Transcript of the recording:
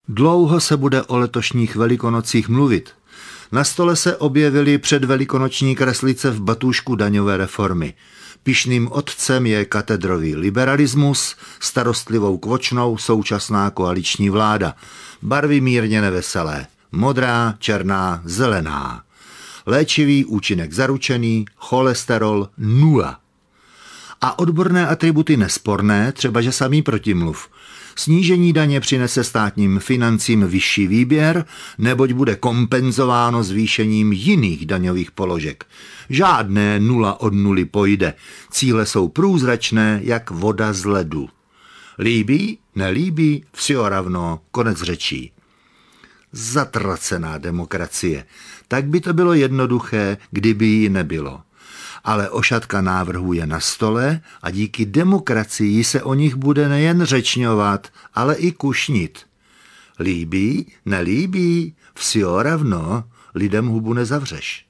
Dlouho se bude o letošních velikonocích mluvit. Na stole se objevily předvelikonoční kreslice v batůžku daňové reformy. Pyšným otcem je katedrový liberalismus, starostlivou kvočnou současná koaliční vláda. Barvy mírně neveselé. Modrá, černá, zelená. Léčivý účinek zaručený, cholesterol 0. A odborné atributy nesporné, třeba že samý protimluv. Snížení daně přinese státním financím vyšší výběr, neboť bude kompenzováno zvýšením jiných daňových položek. Žádné 0 od 0 pojde. Cíle jsou průzračné, jak voda z ledu. Líbí, nelíbí, всё равно, konec řečí. Zatracená demokracie. Tak by to bylo jednoduché, kdyby jí nebylo. Ale ošatka návrhů je na stole a díky demokracii se o nich bude nejen řečňovat, ale i kušnit. Líbí, nelíbí, всё равно, lidem hubu nezavřeš.